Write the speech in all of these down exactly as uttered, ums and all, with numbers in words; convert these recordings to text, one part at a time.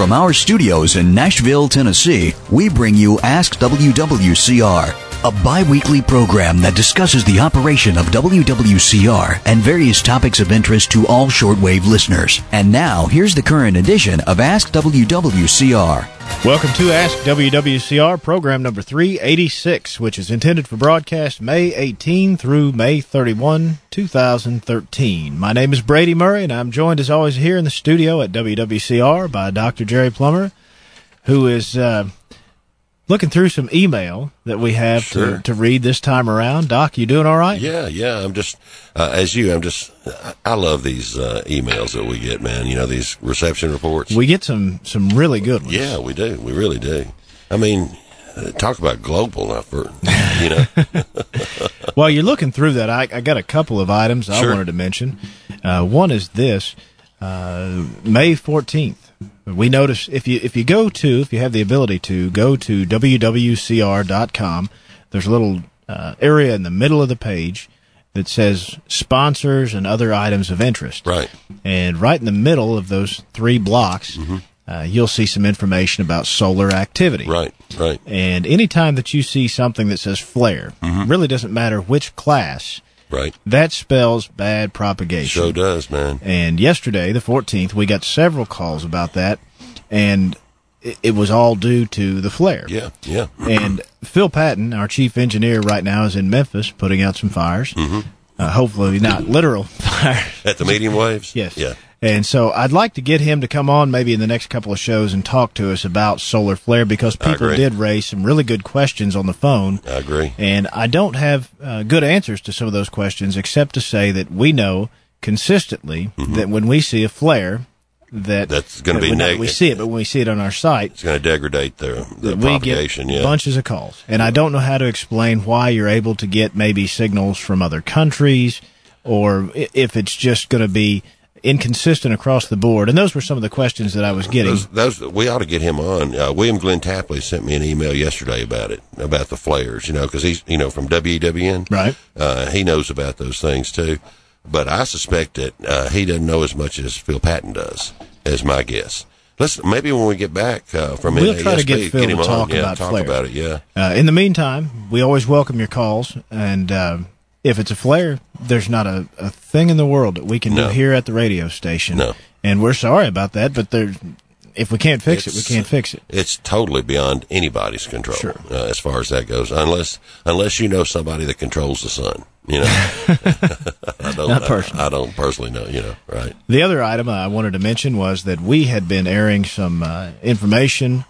From our studios in Nashville, Tennessee, we bring you Ask W W C R, a bi-weekly program that discusses the operation of W W C R and various topics of interest to all shortwave listeners. And now, here's the current edition of Ask W W C R. Welcome to Ask W W C R, program number three eighty-six, which is intended for broadcast May eighteenth through May thirty-first, two thousand thirteen. My name is Brady Murray, and I'm joined as always here in the studio at W W C R by Doctor Jerry Plummer, who is uh, looking through some email that we have Sure. to, to read this time around. Doc, you doing all right? Yeah, yeah. I'm just, uh, as you, I'm just, I, I love these uh, emails that we get, man. You know, these reception reports. We get some, some really good ones. Yeah, we do. We really do. I mean, uh, talk about global now for, you know. Well, you're looking through that. I, I got a couple of items I Sure. wanted to mention. Uh, one is this, uh, May fourteenth. We notice if you if you go to, if you have the ability to, go to W W C R dot com, there's a little uh, area in the middle of the page that says sponsors and other items of interest. Right. And right in the middle of those three blocks, Mm-hmm. uh, you'll see some information about solar activity. Right, right. And anytime that you see something that says flare, Mm-hmm. really doesn't matter which class, Right. that spells bad propagation. Show does, man. And yesterday, the fourteenth, we got several calls about that, and it, it was all due to the flare. Yeah, yeah. And Phil Patton, our chief engineer right now, is in Memphis putting out some fires. Mm-hmm. Uh, hopefully not literal fires. At the medium waves? Yes. Yeah. And so I'd like to get him to come on maybe in the next couple of shows and talk to us about solar flare, because I people agree. did raise some really good questions on the phone. I agree. And I don't have uh, good answers to some of those questions, except to say that we know consistently that when we see a flare, that That's gonna that be we, not neg- we see it, but when we see it on our site, It's going to degrade the, the we propagation, get yeah. bunches of calls. And I don't know how to explain why you're able to get maybe signals from other countries, or i- if it's just going to be inconsistent across the board. And those were some of the questions that I was getting. Those, those, we ought to get him on. Uh, William Glenn Tapley sent me an email yesterday about it, about the flares, you know, because he's, you know, from W W N. Right. Uh, he knows about those things too. But I suspect that uh, he doesn't know as much as Phil Patton does, is my guess. Let's maybe when we get back uh, from We'll N A S B, try to get Phil him to on. talk yeah, about talk flare. about it. Yeah. Uh, in the meantime, we always welcome your calls, and uh, if it's a flare, there's not a, a thing in the world that we can No. do here at the radio station. No. And we're sorry about that, but there, if we can't fix it, we It's- can't fix it. It's totally beyond anybody's control, Sure. uh, as far as that goes. Unless unless you know somebody that controls the sun, you know. I don't. Not personally. I, I don't personally know, you know. Right. The other item I wanted to mention was that we had been airing some uh, information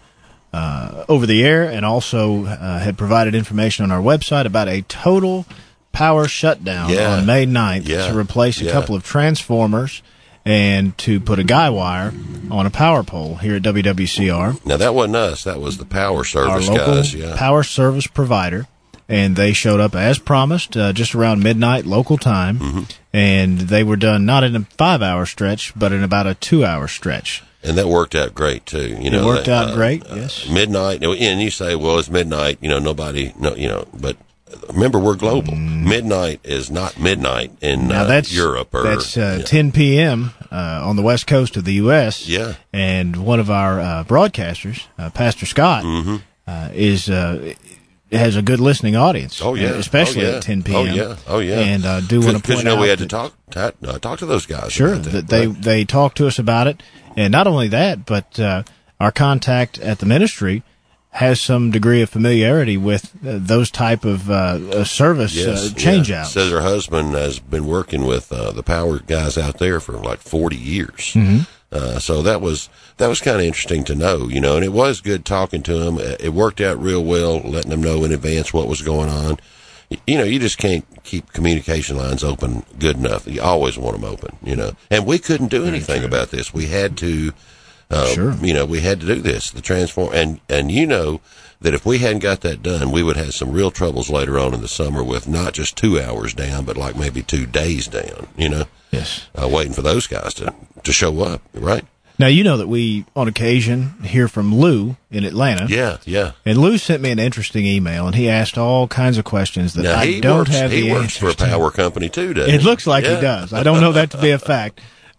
uh, over the air, and also uh, had provided information on our website about a total power shutdown Yeah. on May ninth Yeah. to replace a Yeah. couple of transformers and to put a guy wire on a power pole here at W W C R. Now that wasn't us. That was the power Our service local guys. Yeah. power service provider, and they showed up as promised, uh, just around midnight local time, Mm-hmm. and they were done not in a five-hour stretch, but in about a two-hour stretch. And that worked out great too. You know, worked that, out uh, great, uh, yes. Midnight, and you say, well, it's midnight. You know, nobody, no, you know, but remember, we're global. Midnight is not midnight in Now uh, that's Europe or that's uh, yeah. ten p.m. Uh, on the west coast of the U S Yeah. and one of our uh, broadcasters, uh, Pastor Scott, uh, is uh, has a good listening audience. Oh yeah, uh, especially oh, yeah. at ten p.m. Oh yeah, oh yeah. And uh, do want to because point you know out we had to that- talk ta- uh, talk to those guys. Sure, about that that, they right? they talked to us about it, and not only that, but uh, our contact at the ministry has some degree of familiarity with uh, those type of uh, uh, service Yes, uh, change yeah. outs. Says her husband has been working with uh, the power guys out there for like forty years. Mm-hmm. Uh, so that was that was kind of interesting to know, you know, and it was good talking to him. It worked out real well, letting them know in advance what was going on. You know, you just can't keep communication lines open good enough. You always want them open, you know. And we couldn't do anything about this. We had to, uh, Sure. you know, we had to do this, the transform. And, and you know that if we hadn't got that done, we would have some real troubles later on in the summer with not just two hours down, but like maybe two days down, you know. Yes. Uh, waiting for those guys to, to show up, right? Now, you know that we, on occasion, hear from Lou in Atlanta. Yeah, yeah. And Lou sent me an interesting email, and he asked all kinds of questions that Now, I he don't works, have he the works for a answers to. power company, too, doesn't It he? looks like Yeah. he does. I don't know that to be a fact.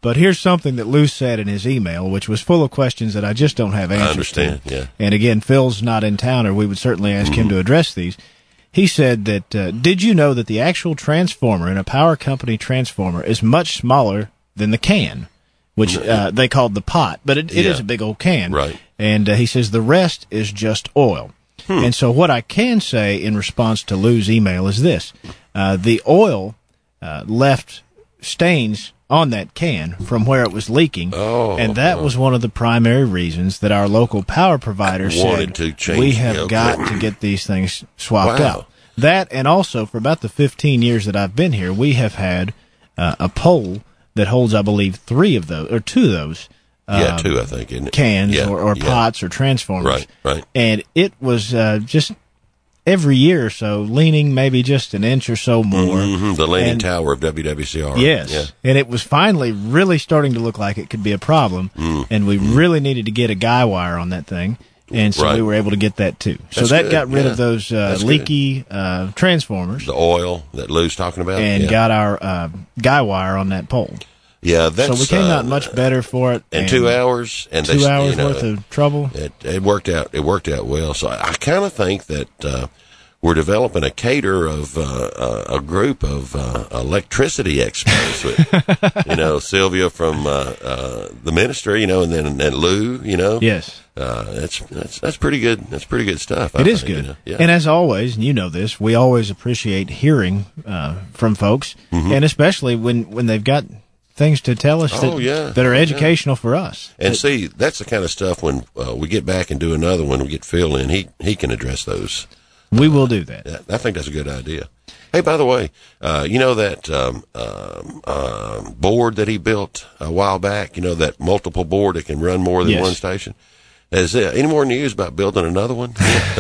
But here's something that Lou said in his email, which was full of questions that I just don't have answers I understand, to. yeah. And again, Phil's not in town, or we would certainly ask Mm-hmm. him to address these. He said that, uh, did you know that the actual transformer in a power company transformer is much smaller than the can, which uh, they called the pot, but it, it Yeah. is a big old can. Right. And uh, he says the rest is just oil. Hmm. And so what I can say in response to Lou's email is this. Uh, the oil uh, left stains on that can from where it was leaking, Oh, and that oh. was one of the primary reasons that our local power provider Wanted said to change we it, have okay. got to get these things swapped Wow. out. That, and also for about the fifteen years that I've been here, we have had uh, a pole that holds, I believe, three of those, or two of those Yeah, um, two, I think, isn't it? cans Yeah, or, or yeah. pots or transformers. Right, right. And it was uh, just every year or so leaning maybe just an inch or so more. Mhm, the Leaning And- Tower of W W C R. Yes. Yeah. And it was finally really starting to look like it could be a problem. Mm. And we really needed to get a guy wire on that thing. And so Right. we were able to get that too. So That's that good, got rid yeah. of those uh, That's good. leaky uh, transformers The oil that Lou's talking about. and yeah. got our uh, guy wire on that pole. yeah, that's, So we came uh, out much better for it. in and two hours. And Two they, hours you know, worth of trouble. It, it worked out. It worked out well. So I, I kind of think that uh, we're developing a cater of uh, uh, a group of uh, electricity experts. With, you know, Sylvia from uh, uh, the ministry. You know, and then and Lou. You know, Yes. Uh, that's that's that's pretty good. That's pretty good stuff. I It is think, good. you know? Yeah. And as always, and you know this, we always appreciate hearing uh, from folks, Mm-hmm. and especially when, when they've got things to tell us that, Oh, yeah. that are Oh, yeah. educational for us. And see, that's the kind of stuff when uh, we get back and do another one, we get Phil in, he he can address those. We will do that. Yeah, I think that's a good idea. Hey, by the way, uh, you know that um, um, um, board that he built a while back, you know, that multiple board that can run more than Yes. one station? Is there any more news about building another one?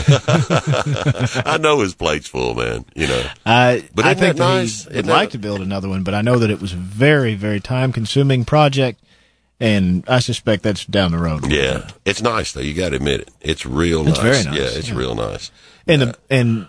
I know his plate's full, man, you know. Uh, But I isn't think that that nice? he Isn't would that- like to build another one, but I know that it was a very, very time-consuming project, and I suspect that's down the road. Yeah, it's nice, though. You got to admit it. It's real It's nice. very nice, Yeah, it's yeah. real nice. And the, and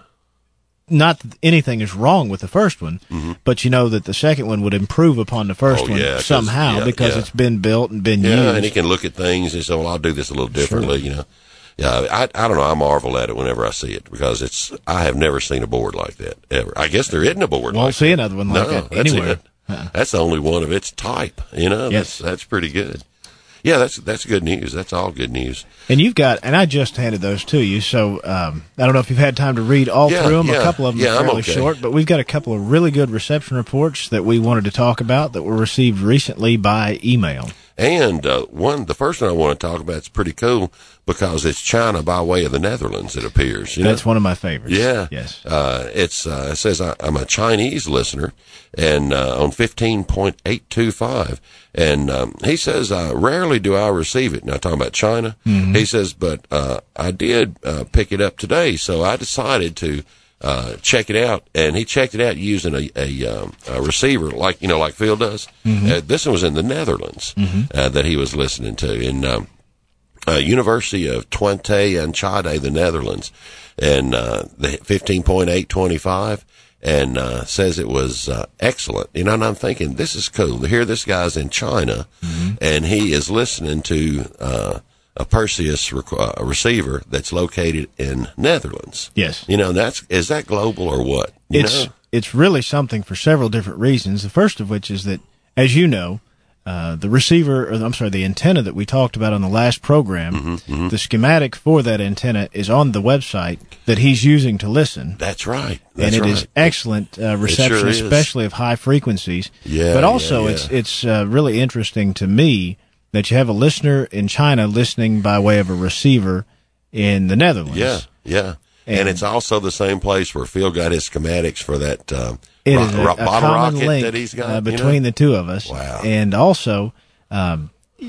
not that anything is wrong with the first one, but you know that the second one would improve upon the first Mm-hmm. Oh, one yeah, 'cause- somehow yeah, because yeah. it's been built and been Yeah, used. and he can look at things and say, well, I'll do this a little differently, you know. Yeah, I I don't know. I marvel at it whenever I see it because it's I have never seen a board like that ever. I guess there isn't a board Won't like see that. another one like no, that that's anywhere. it. That's the only one of its type, you know. Yes. That's, that's pretty good. Yeah, that's that's good news. That's all good news. And you've got, and I just handed those to you, so um, I don't know if you've had time to read all Yeah, through them. yeah, a couple of them yeah, are I'm fairly okay. short, but we've got a couple of really good reception reports that we wanted to talk about that were received recently by email. And uh, one, the first one I want to talk about is pretty cool because it's China by way of the Netherlands. It appears. You know? That's one of my favorites. Yeah. Yes. Uh, it's, uh, it says I, I'm a Chinese listener and, uh, on fifteen point eight two five. And, um, he says, uh, rarely do I receive it. Now talking about China, Mm-hmm. he says, but, uh, I did, uh, pick it up today. So I decided to, uh, check it out. And he checked it out using a, a, um, a receiver like, you know, like Phil does. Mm-hmm. Uh, this one was in the Netherlands, uh, that he was listening to. And, um, Uh, University of Twente and Chade, the Netherlands, and uh, the fifteen point eight twenty-five, and uh, says it was uh, excellent. You know, and I'm thinking, this is cool. Here this guy's in China, Mm-hmm. and he is listening to uh, a Perseus rec- uh, receiver that's located in Netherlands. Yes. You know, that's is that global or what? You It's know? it's really something for several different reasons. The first of which is that, as you know, uh, the receiver, or I'm sorry, the antenna that we talked about on the last program, Mm-hmm, the schematic for that antenna is on the website that he's using to listen. That's right. That's and it right. is excellent uh, reception, sure is. especially of high frequencies. Yeah, but also yeah, it's yeah. it's uh, really interesting to me that you have a listener in China listening by way of a receiver in the Netherlands. Yeah, yeah. And, And- it's also the same place where Phil got his schematics for that uh, It ro- is a, ro- a bottle common rocket link that he's got uh, you know? between the two of us. Wow. And also, um,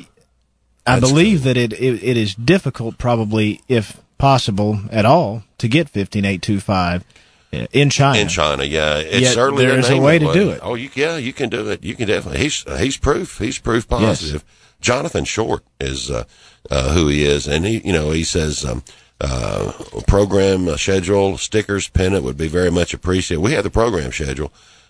I That's believe cool. that it, it it is difficult, probably if possible at all, to get fifteen eight two five in China. in China. Yeah, it's Yet certainly there their is a name way that to do it. Oh, you, yeah, you can do it. You can definitely. He's he's proof. He's proof positive. Jonathan Short is uh, uh, who he is, and he you know he says. Um, Uh, program uh, schedule, stickers, pennant would be very much appreciated. We have the program schedule.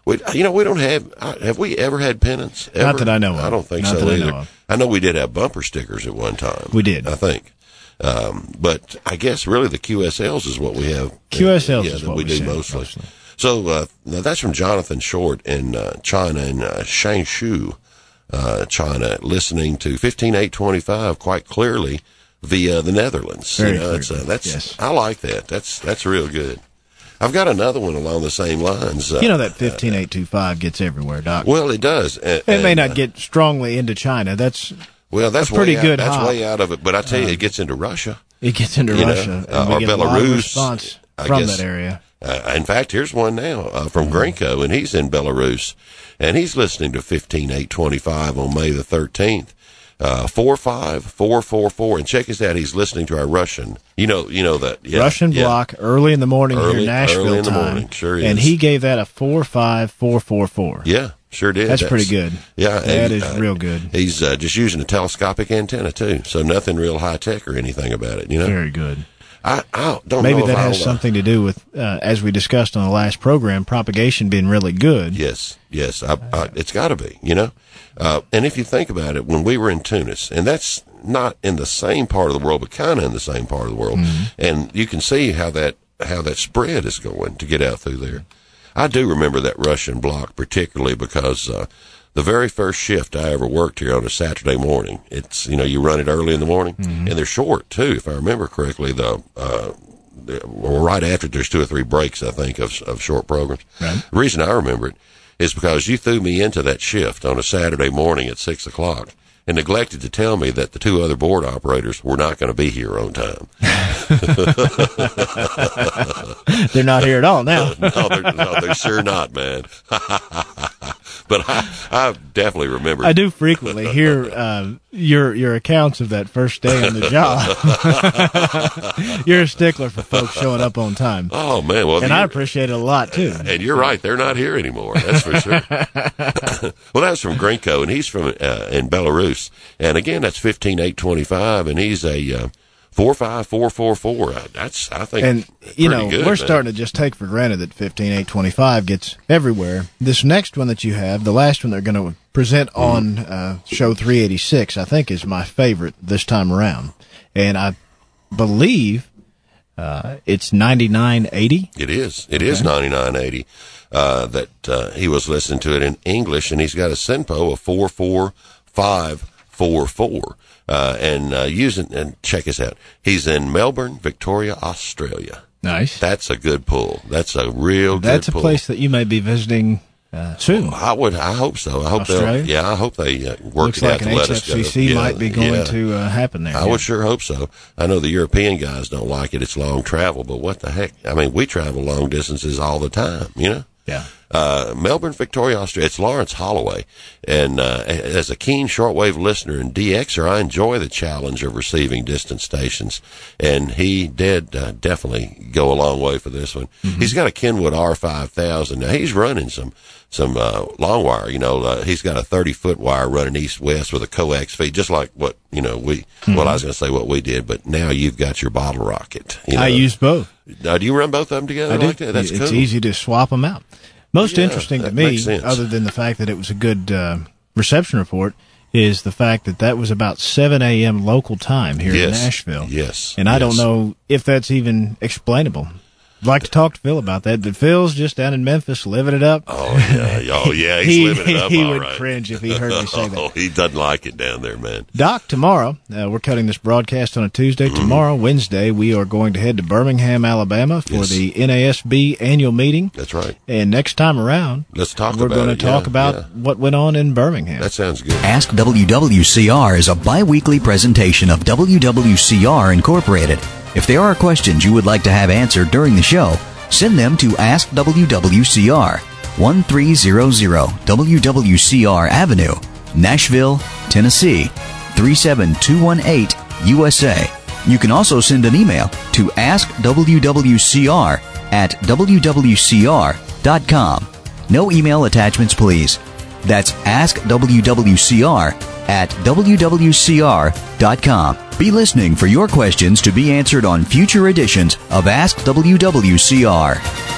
We, you know, we don't have. Have we ever had pennants? Ever? Not that I know of. I don't think Not so that either. I know of. I know we did have bumper stickers at one time. We did. I think. Um, but I guess really the Q S Ls is what we have. Q S Ls yeah, is that what we, we do send mostly. mostly. So uh, now that's from Jonathan Short in uh, China, in uh, Changshu, uh, China, listening to fifteen eight twenty-five quite clearly via the Netherlands. Very you know, it's, uh, clearly, that's yes. I like that. That's that's real good. I've got another one along the same lines. Uh, You know that fifteen eight twenty-five gets everywhere, Doc. well, it does. And, It may and, not uh, get strongly into China. That's well, that's a pretty way good Out, that's hop. way out of it. But I tell you, it gets into Russia. It gets into You know, Russia, uh, and we or get a lot of Belarus, response I from guess. that area. Uh, in fact, here's one now uh, from Grinko, and he's in Belarus, and he's listening to fifteen eight twenty-five on May the thirteenth. Uh, four five four four four, and check this out. He's listening to our Russian. You know, you know that yeah, Russian yeah. block early in the morning Early- here, Nashville early in the time. morning, sure And is. he gave that a four five four four four. Yeah, sure did. That's pretty good. Yeah, That and, is uh, real good. He's uh, just using a telescopic antenna too, so nothing real high tech or anything about it. You know, Very good. I, I don't Maybe know that if has I'll, uh, something to do with, uh, as we discussed on the last program, propagation being really good. Yes, yes, I, I, it's got to be, you know. Uh, and if you think about it, when we were in Tunis, and that's not in the same part of the world, but kind of in the same part of the world, Mm-hmm. and you can see how that how that spread is going to get out through there. I do remember that Russian block particularly because uh, the very first shift I ever worked here on a Saturday morning, it's you know you run it early in the morning, Mm-hmm. and they're short too, if I remember correctly. The uh, well, right after there's two or three breaks, I think, of of short programs. Right. The reason I remember it is because you threw me into that shift on a Saturday morning at six o'clock and neglected to tell me that the two other board operators were not going to be here on time. They're not here at all now. no, they're, no, they're sure not, man. But I, I definitely remember. I do frequently hear uh, your your accounts of that first day on the job. You're a stickler for folks showing up on time. Oh, man. Well, And I you're- appreciate it a lot, too. And you're right; they're not here anymore. That's for sure. Well, that's from Grinko, and he's from uh, in Belarus. And again, that's fifteen eight twenty five, and he's a uh, four five four four four. That's I think, And, you know, pretty good, we're man. starting to just take for granted that fifteen eight twenty-five gets everywhere. This next one that you have, the last one they're going to present on uh, show three eighty-six, I think is my favorite this time around. And I believe uh, it's ninety-nine eighty. It is. It is ninety-nine eighty. Uh, that uh, he was listening to it in English, and he's got a SINPO of four four five four four. Uh, and uh, using and check this out. He's in Melbourne, Victoria, Australia. Nice. That's a good pull. That's a real That's good a pull. place that you may be visiting uh, soon. I would. I hope so. I hope they'll. Australia? Yeah, I hope they uh, work Looks it out like to an let H us F C go. C Yeah, might be going yeah. to uh, happen there. I yeah. would sure hope so. I know the European guys don't like it. It's long travel, but what the heck? I mean, we travel long distances all the time, you know? Yeah. Uh, Melbourne, Victoria, Australia. It's Lawrence Holloway. And, uh, as a keen shortwave listener and D Xer, I enjoy the challenge of receiving distant stations. And he did, uh, definitely go a long way for this one. Mm-hmm. He's got a Kenwood R five thousand. Now he's running some, some, uh, long wire, you know, uh, he's got a thirty foot wire running east west with a coax feed, just like what, you know, we, mm-hmm. well, I was going to say what we did, but now you've got your bottle rocket. You know? I use both. Now, do you run both of them together I do. like that? That's it's cool. easy to swap them out. Most Yeah, interesting to that me, makes sense. other than the fact that it was a good uh, reception report, is the fact that that was about seven a.m. local time here Yes. in Nashville. Yes. And I Yes. don't know if that's even explainable. I'd like to talk to Phil about that, but Phil's just down in Memphis living it up. Oh, yeah. Oh, yeah. He's he living it up he all would right. cringe if he heard me say Oh, that. he doesn't like it down there, man. Doc, tomorrow, uh, we're cutting this broadcast on a Tuesday. Tomorrow, Wednesday, we are going to head to Birmingham, Alabama for Yes. the N A S B annual meeting. That's right. And next time around, Let's talk we're about going to it. talk Yeah, about yeah. what went on in Birmingham. That sounds good. Ask W W C R is a bi-weekly presentation of W W C R Incorporated. If there are questions you would like to have answered during the show, send them to Ask W W C R, thirteen hundred W W C R Avenue, Nashville, Tennessee, three seven two one eight, U S A. You can also send an email to ask W W C R at W W C R dot com. No email attachments, please. That's Ask W W C R at W W C R dot com. Be listening for your questions to be answered on future editions of Ask W W C R.